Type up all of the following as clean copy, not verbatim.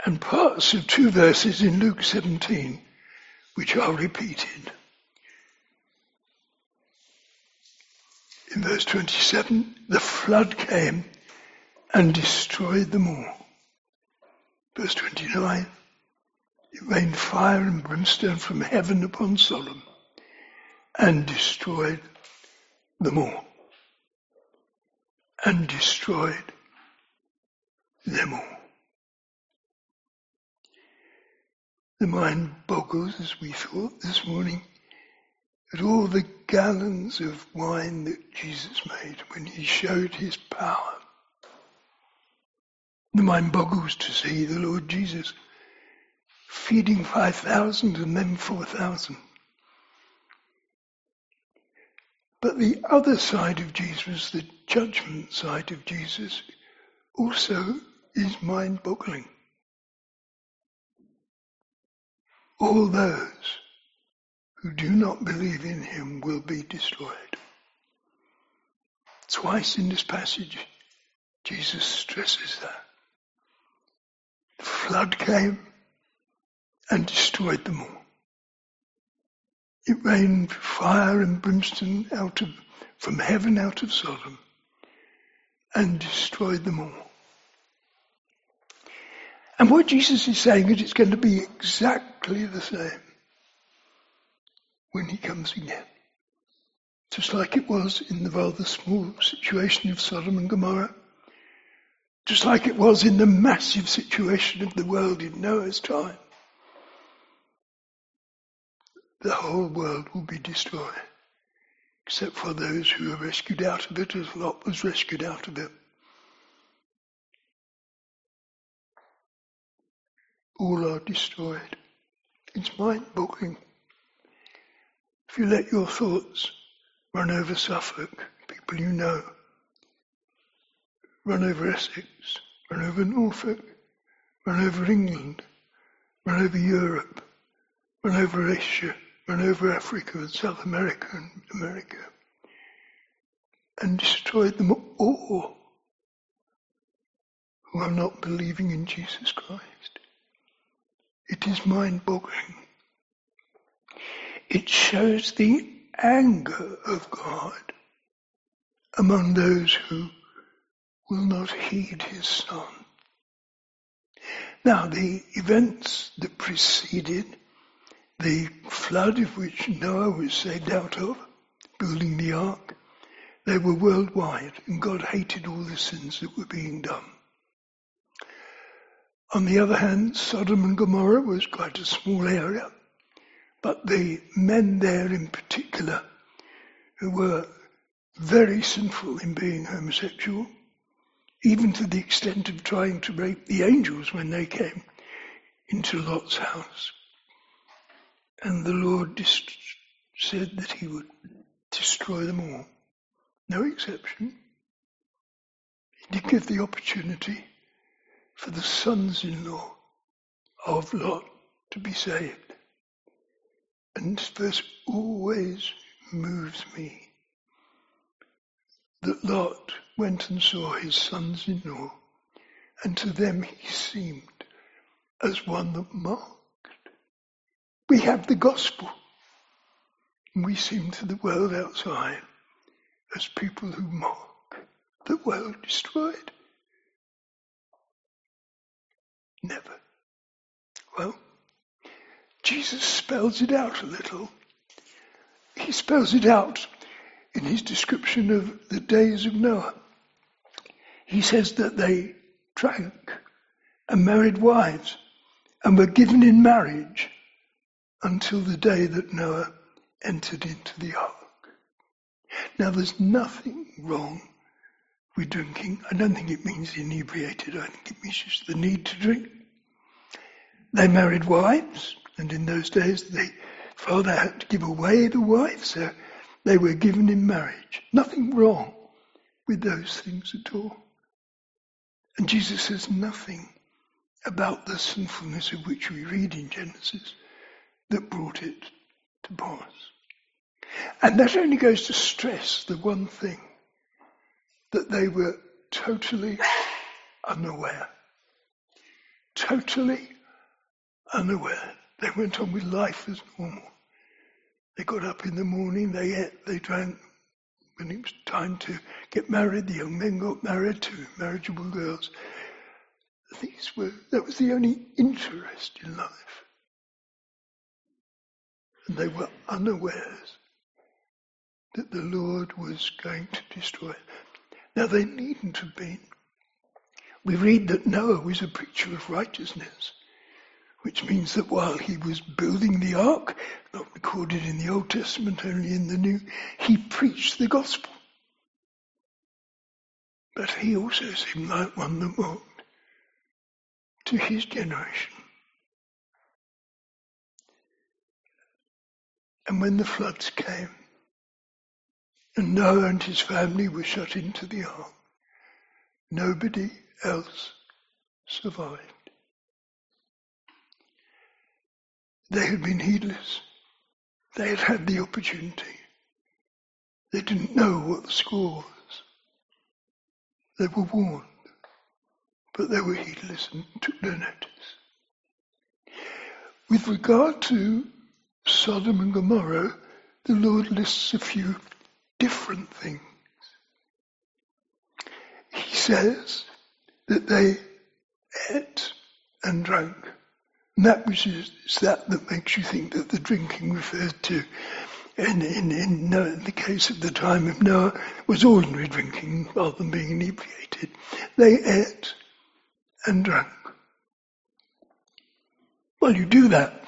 and parts of 2 verses in Luke 17, which are repeated. In verse 27, the flood came and destroyed them all. Verse 29, it rained fire and brimstone from heaven upon Sodom and destroyed them all. And destroyed them all. The mind boggles, as we thought this morning, at all the gallons of wine that Jesus made when he showed his power. The mind boggles to see the Lord Jesus feeding 5,000 and then 4,000. But the other side of Jesus, the judgment side of Jesus, also is mind-boggling. All those who do not believe in him will be destroyed. Twice in this passage, Jesus stresses that. The flood came and destroyed them all. It rained fire and brimstone from heaven out of Sodom and destroyed them all. And what Jesus is saying is it's going to be exactly the same when he comes again. Just like it was in the rather small situation of Sodom and Gomorrah. Just like it was in the massive situation of the world in Noah's time. The whole world will be destroyed, except for those who are rescued out of it, as Lot was rescued out of it. All are destroyed. It's mind-boggling. If you let your thoughts run over Suffolk, people you know, run over Essex, run over Norfolk, run over England, run over Europe, run over Asia, run over Africa and South America and America, and destroyed them all who are not believing in Jesus Christ. It is mind-boggling. It shows the anger of God among those who will not heed his Son. Now, the events that preceded the flood of which Noah was saved out of, building the ark, they were worldwide, and God hated all the sins that were being done. On the other hand, Sodom and Gomorrah was quite a small area, but the men there in particular, who were very sinful in being homosexual, even to the extent of trying to rape the angels when they came into Lot's house. And the Lord said that he would destroy them all. No exception. He did give the opportunity for the sons-in-law of Lot to be saved. And this verse always moves me. That Lot went and saw his sons-in-law, and to them he seemed as one that mocked. We have the gospel, and we seem to the world outside as people who mock the world destroyed. Never. Well, Jesus spells it out a little. He spells it out in his description of the days of Noah. He says that they drank and married wives and were given in marriage until the day that Noah entered into the ark. Now, there's nothing wrong with drinking. I don't think it means inebriated. I think it means just the need to drink. They married wives, and in those days the father had to give away the wife, so they were given in marriage. Nothing wrong with those things at all. And Jesus says nothing about the sinfulness of which we read in Genesis that brought it to pass. And that only goes to stress the one thing, that they were totally unaware. totally unaware. They went on with life as normal. They got up in the morning, they ate, they drank. When it was time to get married, the young men got married to marriageable girls. That was the only interest in life. And they were unawares that the Lord was going to destroy it. Now they needn't have been. We read that Noah was a preacher of righteousness, which means that while he was building the ark, not recorded in the Old Testament, only in the New, he preached the gospel. But he also seemed like one that belonged to his generation. And when the floods came, and Noah and his family were shut into the ark, nobody else survived. They had been heedless. They had had the opportunity. They didn't know what the score was. They were warned, but they were heedless and took no notice. With regard to Sodom and Gomorrah, the Lord lists a few different things. He says that they ate and drank. And that makes you think that the drinking referred to in the case of the time of Noah was ordinary drinking rather than being inebriated. They ate and drank. Well, you do that.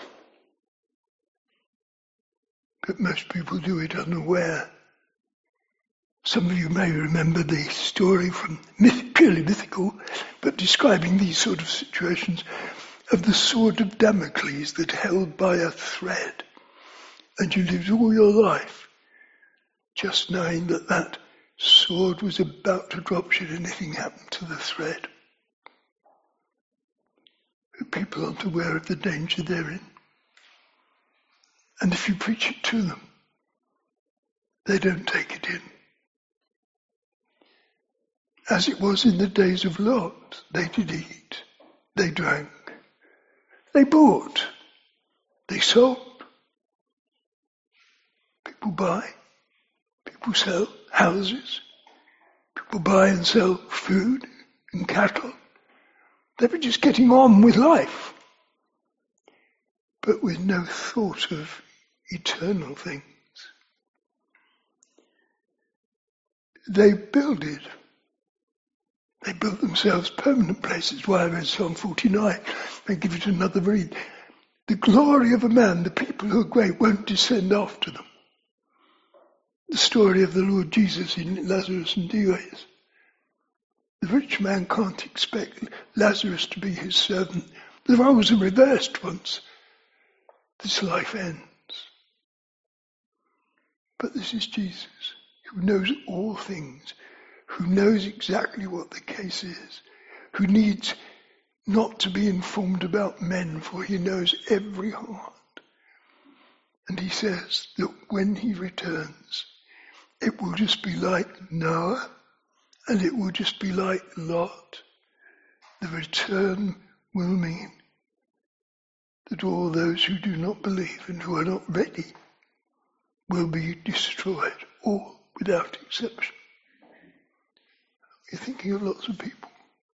But most people do it unaware. Some of you may remember the story from purely mythical, but describing these sort of situations, of the sword of Damocles that held by a thread. And you lived all your life just knowing that that sword was about to drop should anything happen to the thread. But people aren't aware of the danger they're in. And if you preach it to them, they don't take it in. As it was in the days of Lot, they did eat, they drank, they bought, they sold. People buy, people sell houses, people buy and sell food and cattle. They were just getting on with life, but with no thought of eternal things. They builded. They built themselves permanent places. Why I read Psalm 49. I give it another read. The glory of a man, the people who are great, won't descend after them. The story of the Lord Jesus in Lazarus and Dives. The rich man can't expect Lazarus to be his servant. The roles are reversed once this life ends. But this is Jesus, who knows all things, who knows exactly what the case is, who needs not to be informed about men, for he knows every heart. And he says that when he returns, it will just be like Noah, and it will just be like Lot. The return will mean that all those who do not believe and who are not ready will be destroyed, all without exception. You're thinking of lots of people.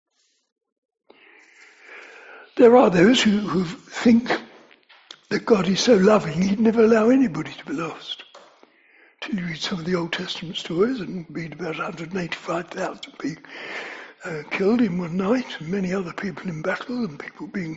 There are those who think that God is so loving he'd never allow anybody to be lost. Till you read some of the Old Testament stories and read about 185,000 being killed in one night, and many other people in battle, and people being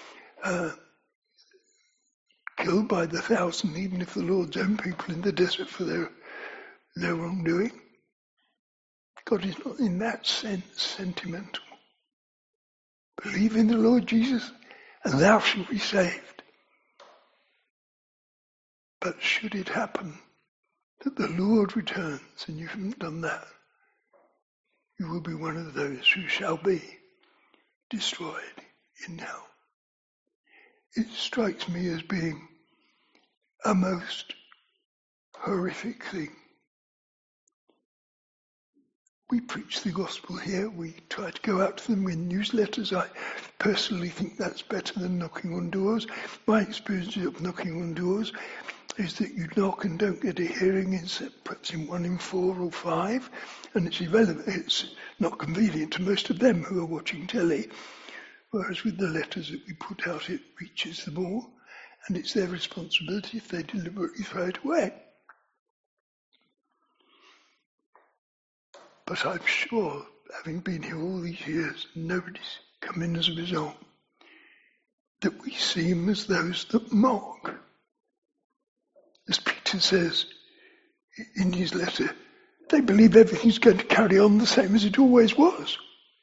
killed by the thousand, even if the Lord's own people in the desert for their wrongdoing. God is not in that sense sentimental. Believe in the Lord Jesus and thou shalt be saved. But should it happen that the Lord returns and you haven't done that, you will be one of those who shall be destroyed in hell. It strikes me as being a most horrific thing. We preach the gospel here. We try to go out to them in newsletters. I personally think that's better than knocking on doors. My experience of knocking on doors is that you knock and don't get a hearing, except perhaps in 1 in 4 or 5, and it's irrelevant. It's not convenient to most of them who are watching telly, whereas with the letters that we put out, it reaches them all, and it's their responsibility if they deliberately throw it away. But I'm sure, having been here all these years, nobody's come in as a result, that we seem as those that mock. As Peter says in his letter, they believe everything's going to carry on the same as it always was.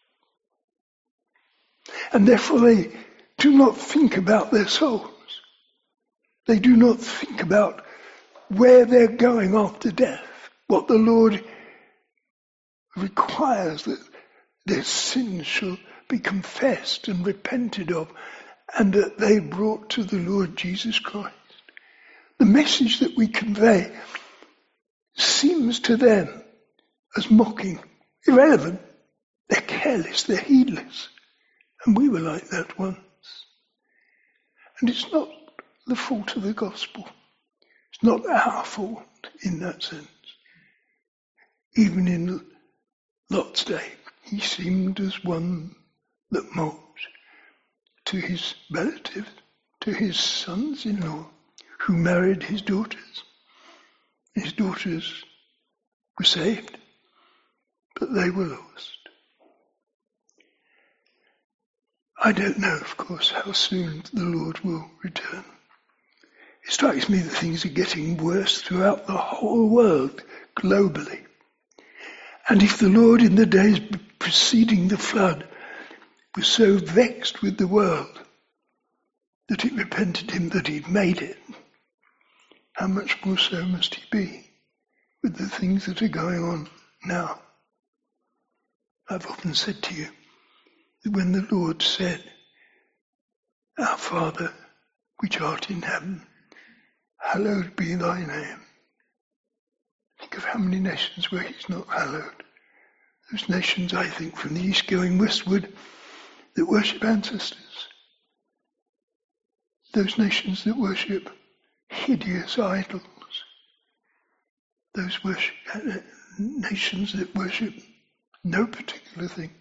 And therefore they do not think about their souls. They do not think about where they're going after death, what the Lord requires, that their sins shall be confessed and repented of, and that they brought to the Lord Jesus Christ. The message that we convey seems to them as mocking, irrelevant. They're careless, they're heedless. And we were like that once. And it's not the fault of the gospel. It's not our fault in that sense. Even in Lot's day, he seemed as one that mocked to his relatives, to his sons-in-law, who married his daughters. His daughters were saved, but they were lost. I don't know, of course, how soon the Lord will return. It strikes me that things are getting worse throughout the whole world, globally. And if the Lord in the days preceding the flood was so vexed with the world that it repented him that he'd made it, how much more so must he be with the things that are going on now? I've often said to you that when the Lord said, "Our Father, which art in heaven, hallowed be thy name." Think of how many nations where he's not hallowed. Those nations, I think, from the east going westward, that worship ancestors. Those nations that worship hideous idols. Those nations that worship no particular thing.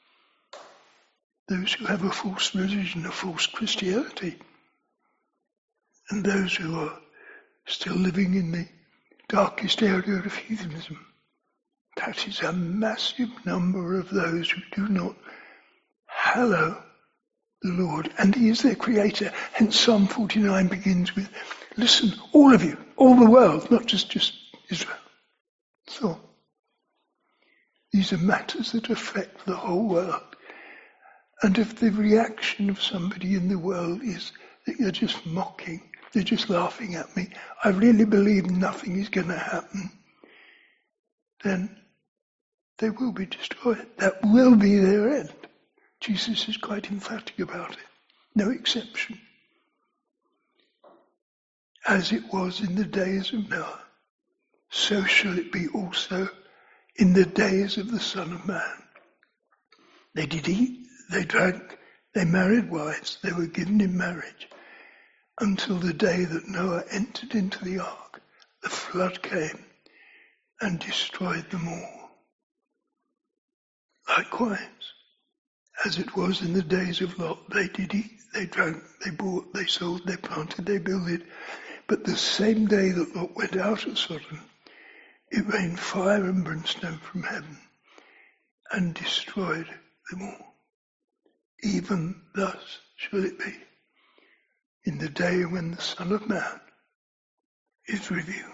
Those who have a false religion, a false Christianity. And those who are still living in the darkest area of heathenism. That is a massive number of those who do not hallow the Lord. And he is their creator. Hence Psalm 49 begins with, listen, all of you, all the world, not just Israel. So, these are matters that affect the whole world. And if the reaction of somebody in the world is that you're just mocking, they're just laughing at me, I really believe nothing is going to happen, then they will be destroyed. That will be their end. Jesus is quite emphatic about it. No exception. As it was in the days of Noah, so shall it be also in the days of the Son of Man. They did eat, they drank, they married wives, they were given in marriage, until the day that Noah entered into the ark. The flood came and destroyed them all. Likewise, as it was in the days of Lot, they did eat, they drank, they bought, they sold, they planted, they builded. But the same day that Lot went out of Sodom, it rained fire and brimstone from heaven and destroyed them all. Even thus shall it be in the day when the Son of Man is revealed.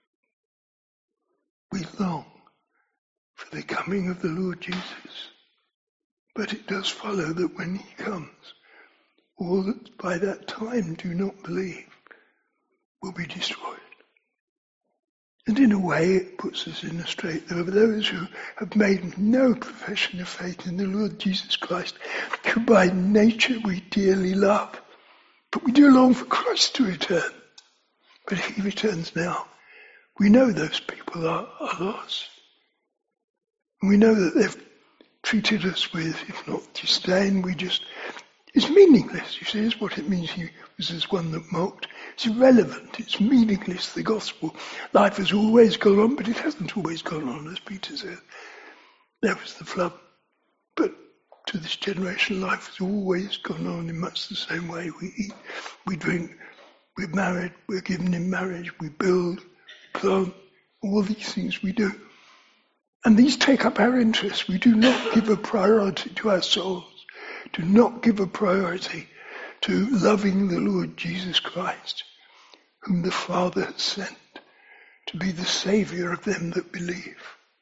We long for the coming of the Lord Jesus, but it does follow that when he comes, all that by that time do not believe will be destroyed. And in a way it puts us in a strait. There are those who have made no profession of faith in the Lord Jesus Christ, who by nature we dearly love. But we do long for Christ to return. But if he returns now, we know those people are lost. And we know that they've treated us with, if not disdain, it's meaningless, you see, is what it means. He was as one that mocked. It's irrelevant, it's meaningless, the gospel. Life has always gone on, but it hasn't always gone on, as Peter said. There was the flood, but to this generation, life has always gone on in much the same way. We eat, we drink, we're married, we're given in marriage, we build, plant, all these things we do. And these take up our interest. We do not give a priority to our souls. Do not give a priority to loving the Lord Jesus Christ, whom the Father has sent to be the Saviour of them that believe.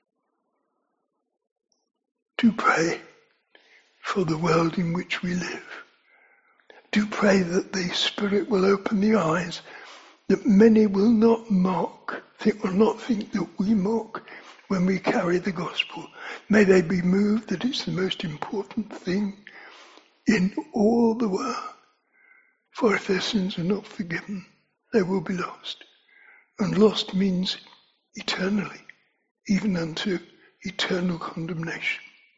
Do pray for the world in which we live. Do pray that the Spirit will open the eyes, that many will not think that we mock when we carry the gospel. May they be moved that it's the most important thing in all the world. For if their sins are not forgiven, they will be lost. And lost means eternally, even unto eternal condemnation.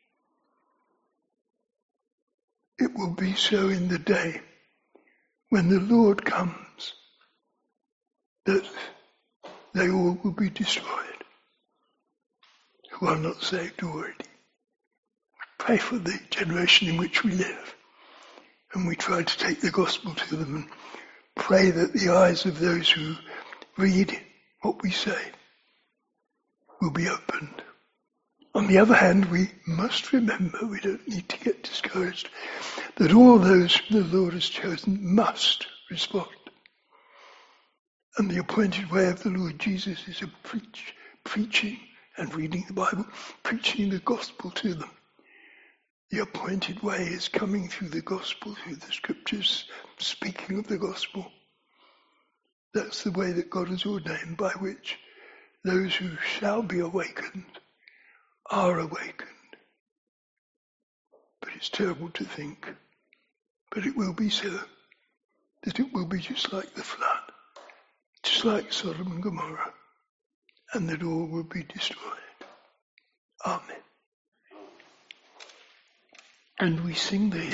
It will be so in the day when the Lord comes, that they all will be destroyed who are not saved already. Pray for the generation in which we live, and we try to take the gospel to them, and pray that the eyes of those who read what we say will be opened. On the other hand, we must remember, we don't need to get discouraged, that all those the Lord has chosen must respond. And the appointed way of the Lord Jesus is preaching and reading the Bible, preaching the gospel to them. The appointed way is coming through the gospel, through the scriptures, speaking of the gospel. That's the way that God has ordained, by which those who shall be awakened are awakened. But it's terrible to think, but it will be so, that it will be just like the flood, just like Sodom and Gomorrah, and that all will be destroyed. Amen. And we sing the